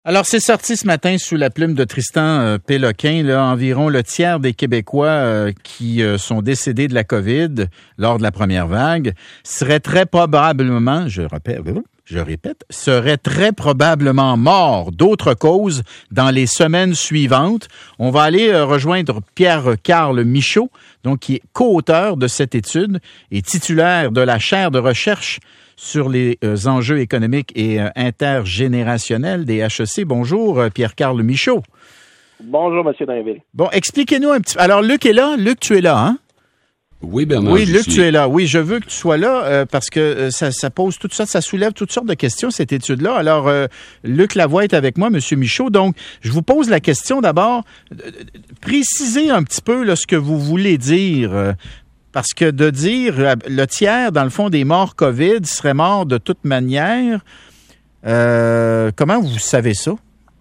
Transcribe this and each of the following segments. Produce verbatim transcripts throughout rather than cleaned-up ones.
Alors, c'est sorti ce matin sous la plume de Tristan euh, Péloquin, là, environ le tiers des Québécois euh, qui euh, sont décédés de la COVID lors de la première vague seraient très probablement, je répète, je répète, seraient très probablement morts d'autres causes dans les semaines suivantes. On va aller euh, rejoindre Pierre-Carl Michaud, donc qui est co-auteur de cette étude et titulaire de la chaire de recherche sur les euh, enjeux économiques et euh, intergénérationnels des H E C. Bonjour, euh, Pierre-Carl Michaud. Bonjour, M. Drainville. Bon, expliquez-nous un petit peu. Alors, Luc est là. Luc, tu es là, hein? Oui, Bernard. Oui, Luc, suis... tu es là. Oui, je veux que tu sois là euh, parce que euh, ça, ça pose toutes sortes, ça soulève toutes sortes de questions, cette étude-là. Alors, euh, Luc Lavoie est avec moi, M. Michaud. Donc, je vous pose la question d'abord. Euh, précisez un petit peu là, ce que vous voulez dire. Euh, Parce que de dire le tiers, dans le fond, des morts COVID seraient morts de toute manière, euh, comment vous savez ça?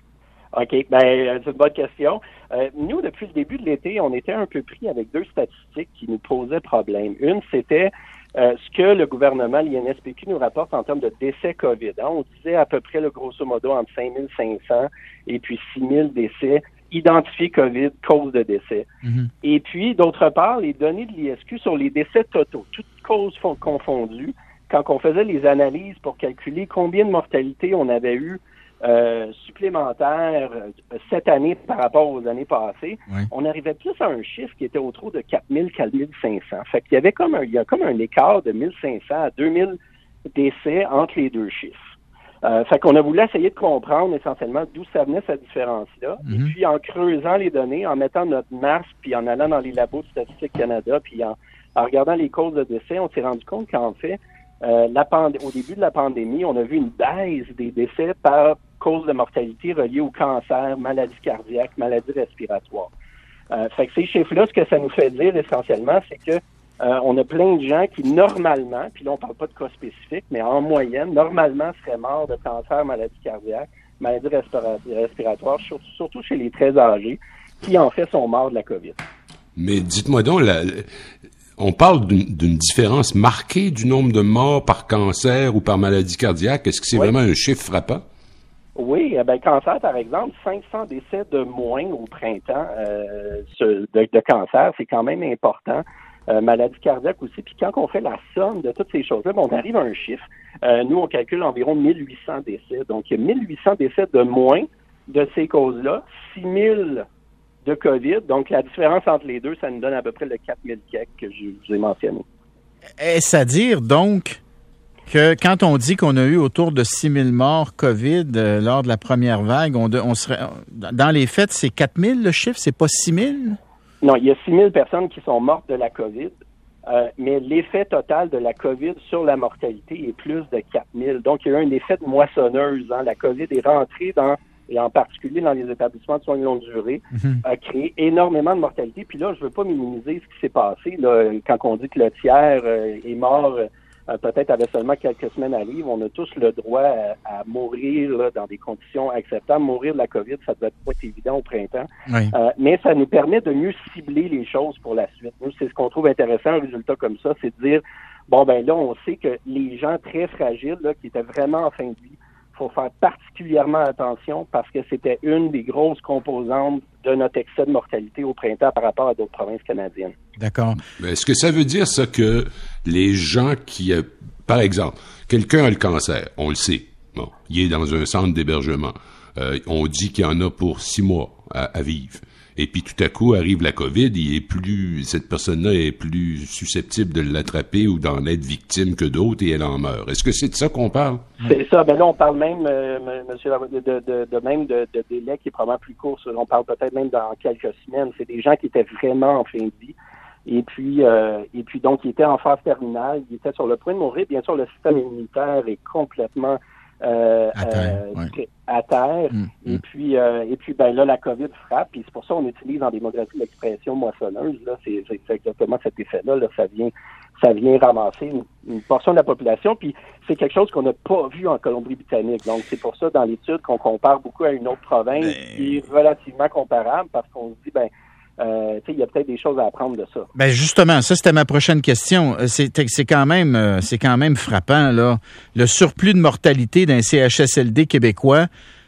OK, bien, c'est une bonne question. Euh, nous, depuis le début de l'été, on était un peu pris avec deux statistiques qui nous posaient problème. Une, c'était euh, ce que le gouvernement, l'I N S P Q, nous rapporte en termes de décès COVID. Hein. On disait à peu près, le grosso modo, entre cinq mille cinq cents et puis six mille décès identifiés COVID, cause de décès. Mm-hmm. Et puis, d'autre part, les données de l'I S Q sur les décès totaux, toutes causes confondues, quand on faisait les analyses pour calculer combien de mortalité on avait eu euh, supplémentaires euh, cette année par rapport aux années passées, oui. On arrivait plus à un chiffre qui était autour de quatre mille, quatre mille cinq cents. Fait qu'il y avait comme un, il y a comme un écart de mille cinq cents à deux mille décès entre les deux chiffres. Euh, fait qu'on a voulu essayer de comprendre essentiellement d'où ça venait cette différence-là. Mm-hmm. Et puis en creusant les données, en mettant notre masque, puis en allant dans les labos de Statistique Canada, puis en, en regardant les causes de décès, on s'est rendu compte qu'en fait, euh, la pand- au début de la pandémie, on a vu une baisse des décès par cause de mortalité reliée au cancer, maladies cardiaques, maladies respiratoires. Euh, fait que ces chiffres-là, ce que ça nous fait dire essentiellement, c'est que Euh, on a plein de gens qui, normalement, puis là, on parle pas de cas spécifiques, mais en moyenne, normalement, seraient morts de cancer, maladie cardiaque, maladie respira- respiratoire, surtout, surtout chez les très âgés, qui, en fait, sont morts de la COVID. Mais dites-moi donc, la, la, on parle d'une, d'une différence marquée du nombre de morts par cancer ou par maladie cardiaque. Est-ce que c'est oui. vraiment un chiffre frappant? Oui, eh bien, cancer, par exemple, cinq cents décès de moins au printemps euh, de, de cancer, c'est quand même important. Euh, maladie cardiaque aussi. Puis quand on fait la somme de toutes ces choses-là, on arrive à un chiffre. Euh, nous, on calcule environ mille huit cents décès. Donc, il y a mille huit cents décès de moins de ces causes-là. six mille de COVID. Donc, la différence entre les deux, ça nous donne à peu près le quatre mille quelques que je vous ai mentionné. Est-ce à dire, donc, que quand on dit qu'on a eu autour de six mille morts COVID euh, lors de la première vague, on, on serait dans les faits, c'est quatre mille le chiffre, c'est pas six mille? Non, il y a six mille personnes qui sont mortes de la COVID, euh, mais l'effet total de la COVID sur la mortalité est plus de quatre mille. Donc, il y a eu un effet de moissonneuse. Hein. La COVID est rentrée dans, et en particulier dans les établissements de soins de longue durée, mm-hmm. a créé énormément de mortalité. Puis là, je veux pas minimiser ce qui s'est passé. Là, quand on dit que le tiers euh, est mort, euh, peut-être avait seulement quelques semaines à vivre, on a tous le droit à, à mourir là, dans des conditions acceptables. Mourir de la COVID, ça doit pas être évident au printemps. Oui. Euh, mais ça nous permet de mieux cibler les choses pour la suite. Nous, c'est ce qu'on trouve intéressant, un résultat comme ça, c'est de dire, bon, ben là, on sait que les gens très fragiles, là, qui étaient vraiment en fin de vie, il faut faire particulièrement attention parce que c'était une des grosses composantes de notre excès de mortalité au printemps par rapport à d'autres provinces canadiennes. D'accord. Mais est-ce que ça veut dire, ça, que les gens qui, euh, par exemple, quelqu'un a le cancer, on le sait, bon, il est dans un centre d'hébergement, euh, on dit qu'il y en a pour six mois à, à vivre. Et puis tout à coup arrive la COVID, il est plus, cette personne-là est plus susceptible de l'attraper ou d'en être victime que d'autres et elle en meurt. Est-ce que c'est de ça qu'on parle? C'est ça. Ben là, on parle même, euh, monsieur, de, de, de, de même de, de délai qui est probablement plus court. On parle peut-être même dans quelques semaines. C'est des gens qui étaient vraiment en fin de vie. Et puis, euh, et puis donc, ils étaient en phase terminale. Ils étaient sur le point de mourir. Bien sûr, le système immunitaire est complètement Euh, à terre, euh, ouais. à terre. Mmh, et mmh. puis euh, et puis ben là la COVID frappe, puis c'est pour ça qu'on utilise en démographie l'expression moissonneuse. Là, c'est, c'est exactement cet effet-là. Là, ça vient ça vient ramasser une, une portion de la population. Puis c'est quelque chose qu'on n'a pas vu en Colombie-Britannique. Donc c'est pour ça dans l'étude qu'on compare beaucoup à une autre province ben... qui est relativement comparable parce qu'on se dit ben Euh, il y a peut-être des choses à apprendre de ça. Ben justement, ça c'était ma prochaine question. C'est, c'est quand même, c'est quand même frappant là, le surplus de mortalité d'un C H S L D québécois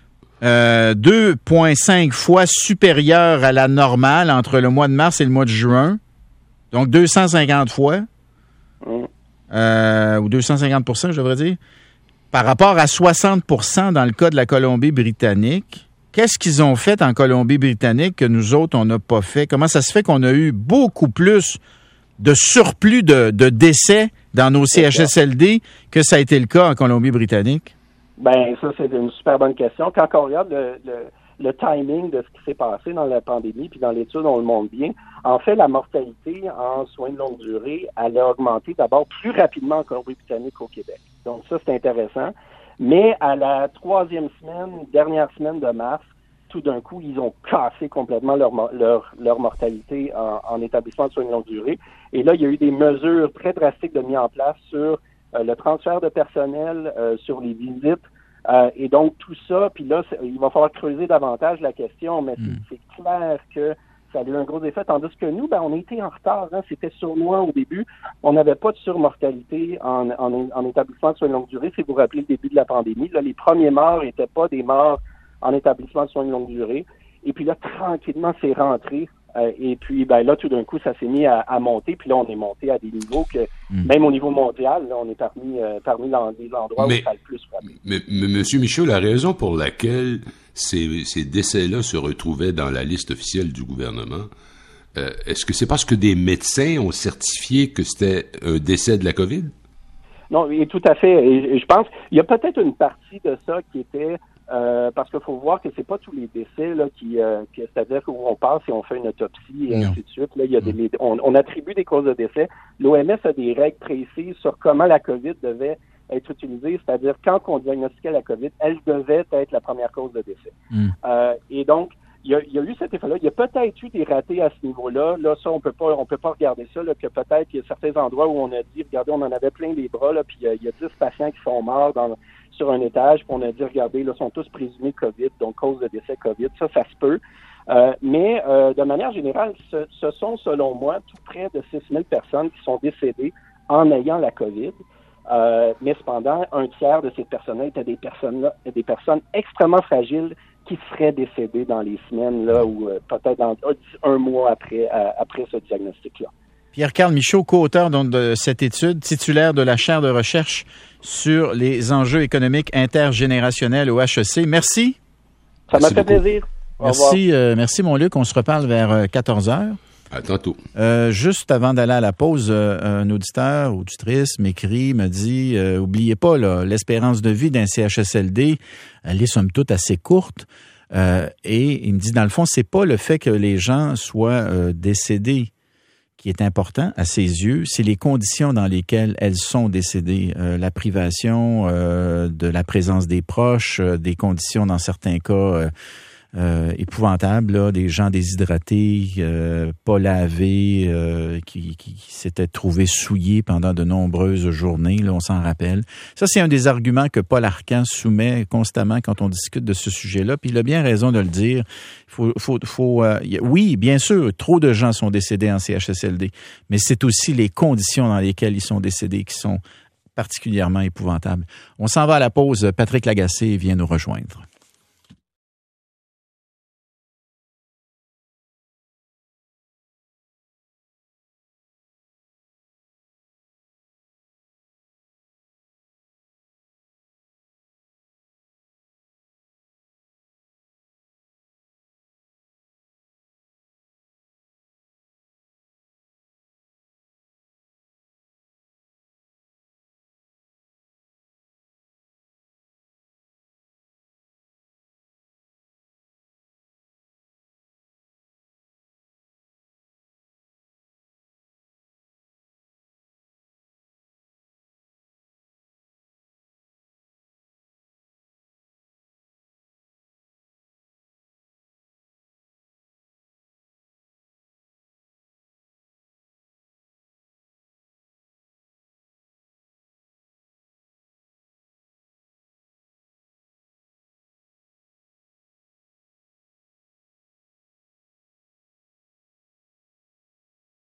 euh, deux virgule cinq fois supérieure à la normale entre le mois de mars et le mois de juin. Donc, deux cent cinquante fois. Mm. Euh, ou deux cent cinquante pour cent, je devrais dire. Par rapport à soixante pour cent dans le cas de la Colombie-Britannique. Qu'est-ce qu'ils ont fait en Colombie-Britannique que nous autres, on n'a pas fait? Comment ça se fait qu'on a eu beaucoup plus de surplus de, de décès dans nos C H S L D que ça a été le cas en Colombie-Britannique? Ben ça, c'est une super bonne question. Quand on regarde le, le, le timing de ce qui s'est passé dans la pandémie, puis dans l'étude, on le montre bien, en fait, la mortalité en soins de longue durée, elle a augmenté d'abord plus rapidement en Colombie-Britannique qu'au Québec. Donc ça, c'est intéressant. Mais à la troisième semaine, dernière semaine de mars, tout d'un coup, ils ont cassé complètement leur leur, leur mortalité en, en établissement de soins de longue durée. Et là, il y a eu des mesures très drastiques de mis en place sur euh, le transfert de personnel, euh, sur les visites. Euh, et donc, tout ça, puis là, il va falloir creuser davantage la question, mais mm. c'est, c'est clair que ça a eu un gros effet, tandis que nous, ben, on était en retard. Hein, c'était sournois au début. On n'avait pas de surmortalité en, en, en établissement de soins de longue durée. Si vous vous rappelez le début de la pandémie, là, les premiers morts n'étaient pas des morts en établissement de soins de longue durée. Et puis là, tranquillement, c'est rentré. Euh, et puis, ben là, tout d'un coup, ça s'est mis à, à monter. Puis là, on est monté à des niveaux que, mmh. même au niveau mondial, là, on est parmi, euh, parmi les endroits mais, où ça a le plus frappé. Mais, mais, mais M. Michaud, la raison pour laquelle ces, ces décès-là se retrouvaient dans la liste officielle du gouvernement, euh, est-ce que c'est parce que des médecins ont certifié que c'était un décès de la COVID? Non, et tout à fait. Et, et je pense, il y a peut-être une partie de ça qui était... Euh, parce qu'il faut voir que c'est pas tous les décès là qui, euh, qui c'est-à-dire où on passe et on fait une autopsie et non. ainsi de suite. Là, il y a des, les, on, on attribue des causes de décès. L'O M S a des règles précises sur comment la COVID devait être utilisée, c'est-à-dire quand on diagnostiquait la COVID, elle devait être la première cause de décès. Mm. Euh, et donc, il y, a, il y a eu cet effet-là. Il y a peut-être eu des ratés à ce niveau-là. Là, ça, on peut pas, on peut pas regarder ça. Là, que peut-être il y a certains endroits où on a dit, regardez, on en avait plein les bras. Là, puis il y a, il y a dix patients qui sont morts dans sur un étage, puis on a dit, regardez, là, sont tous présumés COVID, donc cause de décès COVID. Ça, ça se peut. Euh, mais euh, de manière générale, ce, ce sont, selon moi, tout près de six mille personnes qui sont décédées en ayant la COVID. Euh, mais cependant, un tiers de ces personnes-là étaient des personnes là, des personnes extrêmement fragiles qui seraient décédées dans les semaines là ou euh, peut-être dans un mois après euh, après ce diagnostic-là. Pierre-Carl Michaud, co-auteur donc, de cette étude, titulaire de la chaire de recherche sur les enjeux économiques intergénérationnels au H E C. Merci. Ça m'a fait plaisir. Merci, euh, merci mon Luc. On se reparle vers quatorze heures. À tantôt. Euh, juste avant d'aller à la pause, euh, un auditeur, auditrice m'écrit, me dit, euh, oubliez pas, là, l'espérance de vie d'un C H S L D, elle est somme toute assez courte. Euh, et il me dit, dans le fond, c'est pas le fait que les gens soient euh, décédés qui est important à ses yeux, c'est les conditions dans lesquelles elles sont décédées. Euh, la privation euh, de la présence des proches, euh, des conditions dans certains cas euh, euh, épouvantables, là, des gens déshydratés, euh, pas lavés, euh, qui, qui, qui s'étaient trouvés souillés pendant de nombreuses journées, là, on s'en rappelle. Ça, c'est un des arguments que Paul Arcan soumet constamment quand on discute de ce sujet-là, puis il a bien raison de le dire. Faut, faut, faut, euh, oui, bien sûr, trop de gens sont décédés en C H S L D, mais c'est aussi les conditions dans lesquelles ils sont décédés qui sont particulièrement épouvantables. On s'en va à la pause. Patrick Lagacé vient nous rejoindre.